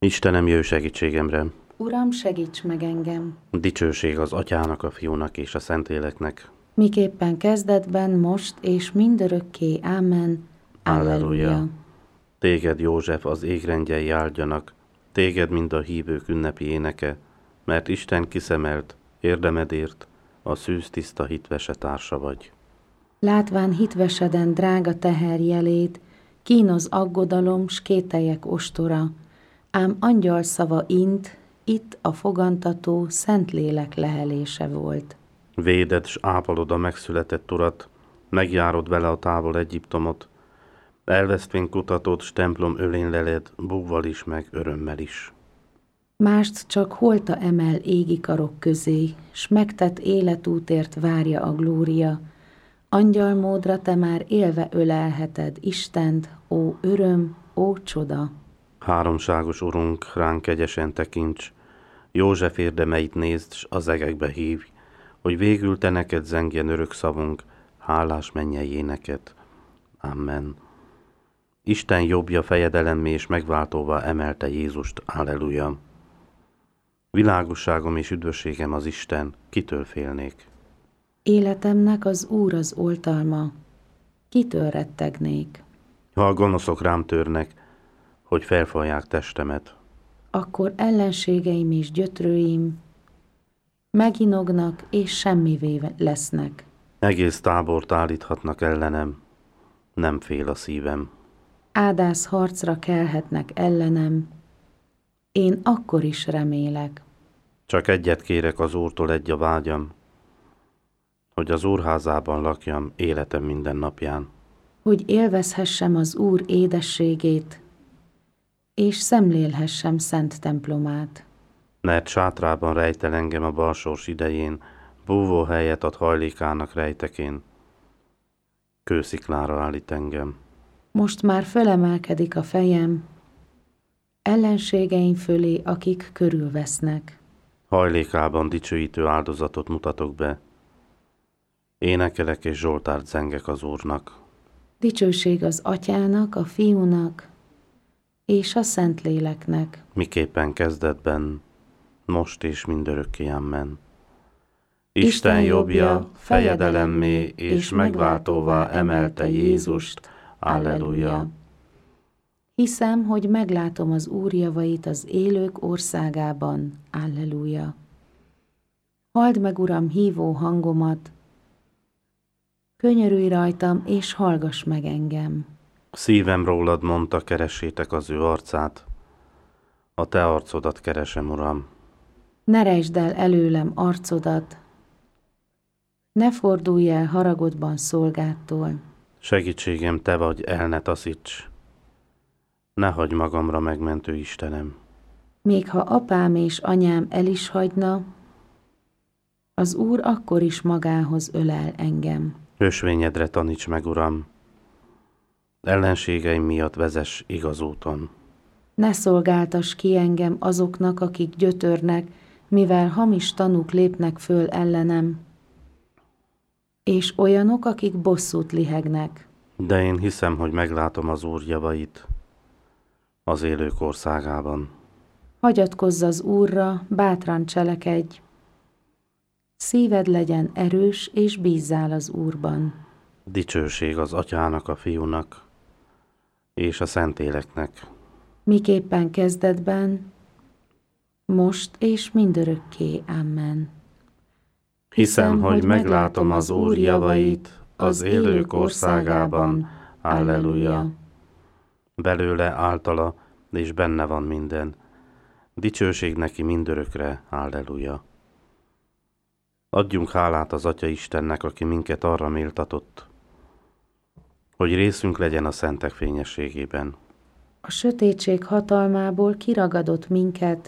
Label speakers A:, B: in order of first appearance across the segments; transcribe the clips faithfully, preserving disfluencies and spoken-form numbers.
A: Istenem, jöjj segítségemre!
B: Uram, segíts meg engem!
A: Dicsőség az Atyának, a Fiúnak és a Szentléleknek.
B: Miképpen kezdetben, most és mindörökké. Ámen. Alleluja.
A: Téged, József, az égrendjei áldjanak, téged, mind a hívők ünnepi éneke, mert Isten kiszemelt, érdemedért, a szűz tiszta hitvese társa vagy.
B: Látván hitveseden drága teherjelét, kínoz aggodalom, s kételyek ostora, ám angyal szava int, itt a fogantató Szentlélek lehelése volt.
A: Véded s ápolod a megszületett urat, megjárod vele a távol Egyiptomot, elvesztvén kutatod, s templom ölén leled, búvval is, meg örömmel is.
B: Mást csak holta emel égi karok közé, s megtett életútért várja a glória. Angyalmódra te már élve ölelheted Istent, ó öröm, ó csoda!
A: Háromságos Urunk, ránk kegyesen tekints, József érdemeit nézd, s az egekbe hívj, hogy végül te neked zengjen örök szavunk, hálás mennyei éneket. Amen. Isten jobbja fejedelemmé és megváltóvá emelte Jézust. Alleluja. Világosságom és üdvösségem az Isten, kitől félnék?
B: Életemnek az Úr az oltalma, kitől rettegnék?
A: Ha a gonoszok rám törnek, hogy felfalják testemet,
B: Akkor ellenségeim és gyötrőim meginognak és semmivé lesznek.
A: egész tábort állíthatnak ellenem, nem fél a szívem.
B: Ádász harcra kelhetnek ellenem, én akkor is remélek.
A: Csak egyet kérek az Úrtól, egy a vágyam, hogy az Úrházában lakjam életem minden napján.
B: Hogy élvezhessem az Úr édességét, és szemlélhessem szent templomát.
A: Mert sátrában rejtel engem a balsors idején, búvó helyet ad hajlékának rejtekén. Kősziklára állít engem.
B: Most már fölemelkedik a fejem, ellenségeim fölé, akik körülvesznek.
A: Hajlékában dicsőítő áldozatot mutatok be. Énekelek és zsoltárt zengek az Úrnak.
B: Dicsőség az Atyának, a Fiúnak és a Szentléleknek.
A: Miképpen kezdetben, most és mindörökké. Amen.
B: Isten
A: Isten jobbja
B: jobbja
A: fejedelemmé és megváltóvá emelte Jézust. Alleluja.
B: Hiszem, hogy meglátom az Úr javait az élők országában. Alleluja. Halld meg, Uram, hívó hangomat, könyörülj rajtam, és hallgass meg engem.
A: Szívem rólad mondta, keressétek az ő arcát. A te arcodat keresem, Uram.
B: Ne rejtsd el előlem arcodat, ne fordulj el haragodban szolgádtól.
A: Segítségem te vagy, el ne taszíts. Ne hagyj magamra, megmentő Istenem.
B: Még ha apám és anyám el is hagyna, az Úr akkor is magához ölel engem.
A: Ösvényedre taníts meg, Uram. Ellenségeim miatt vezess igaz úton.
B: Ne szolgáltass ki engem azoknak, akik gyötörnek, mivel hamis tanúk lépnek föl ellenem, és olyanok, akik bosszút lihegnek.
A: De én hiszem, hogy meglátom az Úr javait az élők országában.
B: Hagyatkozz az Úrra, bátran cselekedj. Szíved legyen erős, és bízzál az Úrban.
A: Dicsőség az Atyának, a Fiúnak és a Szentléleknek.
B: Miképpen kezdetben, most és mindörökké. Amen.
A: Hiszem, hogy meglátom az Úr javait az élők országában. Alleluja. Belőle, általa és benne van minden. Dicsőség neki mindörökre. Alleluja. Adjunk hálát az Atya Istennek, aki minket arra méltatott, hogy részünk legyen a szentek fényességében.
B: A sötétség hatalmából kiragadott minket,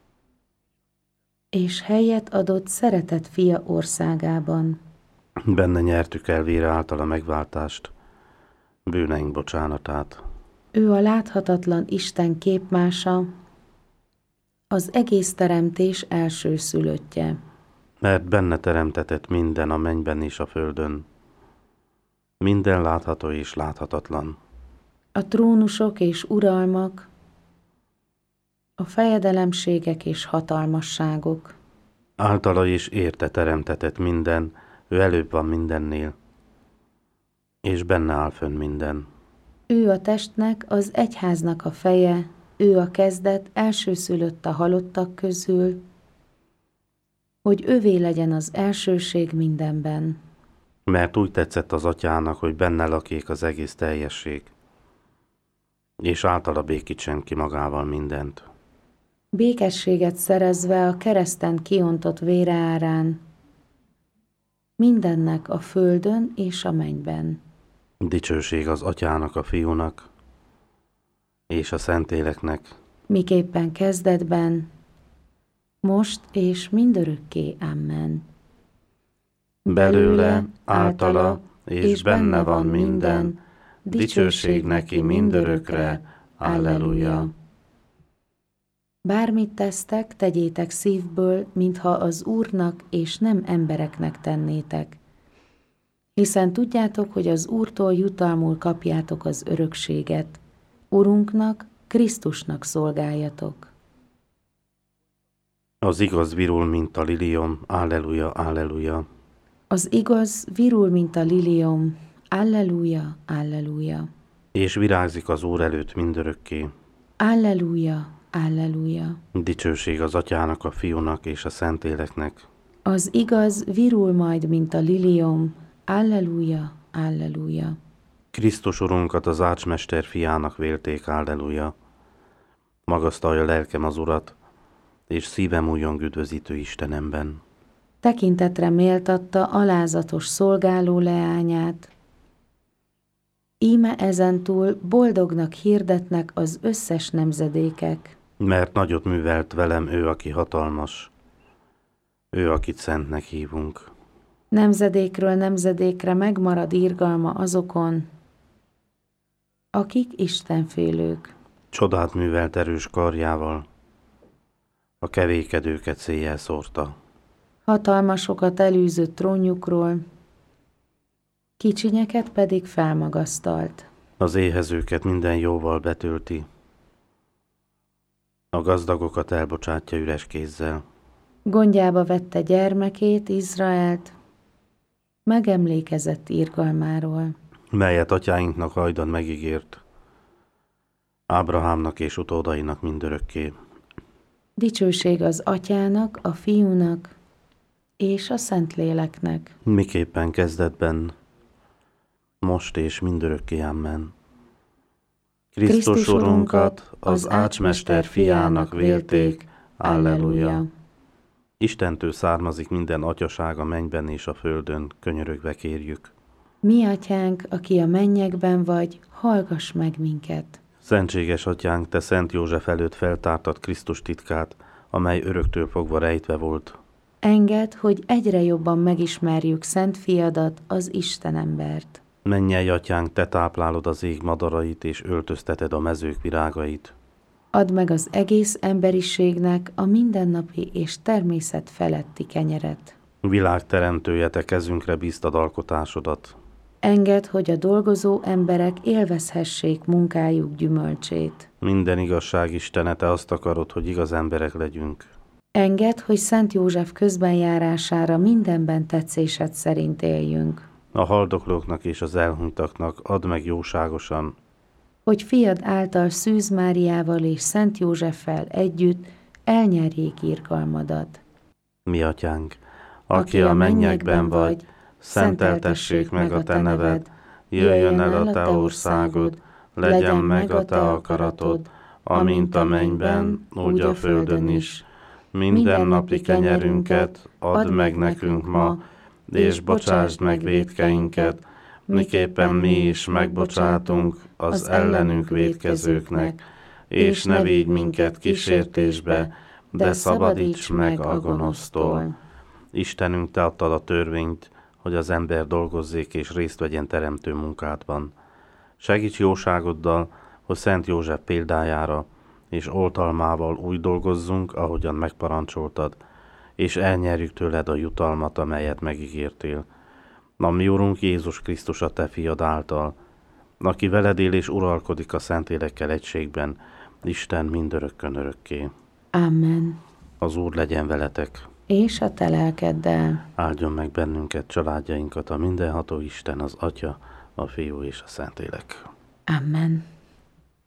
B: és helyet adott szeretett fia országában.
A: Benne nyertük el vére által a megváltást, bűneink bocsánatát.
B: Ő a láthatatlan Isten képmása, az egész teremtés elsőszülöttje.
A: Mert benne teremtetett minden a mennyben és a földön, minden látható és láthatatlan.
B: A trónusok és uralmak, a fejedelemségek és hatalmasságok.
A: Általa is érte teremtetett minden, ő előbb van mindennél, és benne áll fönn minden.
B: Ő a testnek, az egyháznak a feje, ő a kezdet, elsőszülött a halottak közül, hogy övé legyen az elsőség mindenben.
A: Mert úgy tetszett az atyának, hogy benne lakék az egész teljesség, és általa békítsen ki magával mindent.
B: Békességet szerezve a kereszten kiontott vére árán, mindennek a földön és a mennyben.
A: Dicsőség az atyának, a fiúnak, és a Szentléleknek,
B: miképpen kezdetben, most és mindörökké. Amen.
A: Belőle, általa és benne van minden, dicsőség neki mindörökre. Alleluja.
B: Bármit tesztek, tegyétek szívből, mintha az Úrnak és nem embereknek tennétek. Hiszen tudjátok, hogy az Úrtól jutalmul kapjátok az örökséget. Urunknak, Krisztusnak szolgáljatok.
A: Az igaz virul, mint a liliom. Alleluja, alleluja.
B: Az igaz virul, mint a liliom. Alleluja, alleluja.
A: És virágzik az Úr előtt mindörökké.
B: Alleluja, alleluja.
A: Dicsőség az atyának, a fiúnak és a Szentléleknek.
B: Az igaz virul majd, mint a liliom. Alleluja, alleluja.
A: Krisztus Urunkat az ácsmester fiának vélték. Alleluja. Magasztalja lelkem az Urat, és szívem újjong üdvözítő Istenemben.
B: Tekintetre méltatta alázatos szolgáló leányát. Íme ezentúl boldognak hirdetnek az összes nemzedékek.
A: Mert nagyot művelt velem ő, aki hatalmas, ő, akit szentnek hívunk.
B: Nemzedékről nemzedékre megmarad irgalma azokon, akik istenfélők.
A: Csodát művelt erős karjával, a kevékedőket széjjel szórta.
B: Hatalmasokat elűzött trónjukról, kicsinyeket pedig felmagasztalt.
A: Az éhezőket minden jóval betölti, a gazdagokat elbocsátja üres kézzel.
B: Gondjába vette gyermekét, Izraelt, megemlékezett irgalmáról.
A: Melyet atyáinknak hajdan megígért, Ábrahámnak és utódainak mindörökké.
B: Dicsőség az atyának, a fiúnak és a Szentléleknek.
A: Miképpen kezdetben, most és mindörökké. Amen. Krisztus, Krisztus Urunkat az ácsmester fiának vélték. Alleluja. Istentől származik minden atyaság a mennyben és a földön, könyörögve kérjük.
B: Mi atyánk, aki a mennyekben vagy, hallgass meg minket.
A: Szentséges atyánk, te Szent József előtt feltártad Krisztus titkát, amely öröktől fogva rejtve volt.
B: Engedd, hogy egyre jobban megismerjük Szent Fiadat, az Istenembert.
A: Mennyei atyánk, te táplálod az ég madarait és öltözteted a mezők virágait.
B: Add meg az egész emberiségnek a mindennapi és természet feletti kenyeret.
A: Világ teremtője, te kezünkre bíztad alkotásodat.
B: Engedd, hogy a dolgozó emberek élvezhessék munkájuk gyümölcsét.
A: Minden igazság Istene, te azt akarod, hogy igaz emberek legyünk.
B: Engedd, hogy Szent József közbenjárására mindenben tetszésed szerint éljünk.
A: A haldoklóknak és az elhunytaknak add meg jóságosan,
B: hogy fiad által Szűz Máriával és Szent Józseffel együtt elnyerjék irgalmadat.
A: Mi atyánk, aki a mennyekben vagy, szenteltessék meg a te neved, jöjjön el a te országod, legyen meg a te akaratod, amint a mennyben, úgy a földön is. Minden napi kenyerünket add meg nekünk ma, és bocsásd meg vétkeinket, miképpen mi is megbocsátunk az ellenünk vétkezőknek, és ne védj minket kísértésbe, de szabadíts meg a gonosztól. Istenünk, te adtad a törvényt, hogy az ember dolgozzék és részt vegyen teremtő munkádban. Segíts jóságoddal, hogy Szent József példájára és oltalmával úgy dolgozzunk, ahogyan megparancsoltad, és elnyerjük tőled a jutalmat, amelyet megígértél. A mi Urunk Jézus Krisztus a te fiad által, aki veled él és uralkodik a Szentlélekkel egységben, Isten mindörökkön örökké.
B: Amen.
A: Az Úr legyen veletek.
B: És a te lelkeddel.
A: Áldjon meg bennünket, családjainkat a mindenható Isten, az Atya, a Fiú és a Szentlélek.
B: Amen.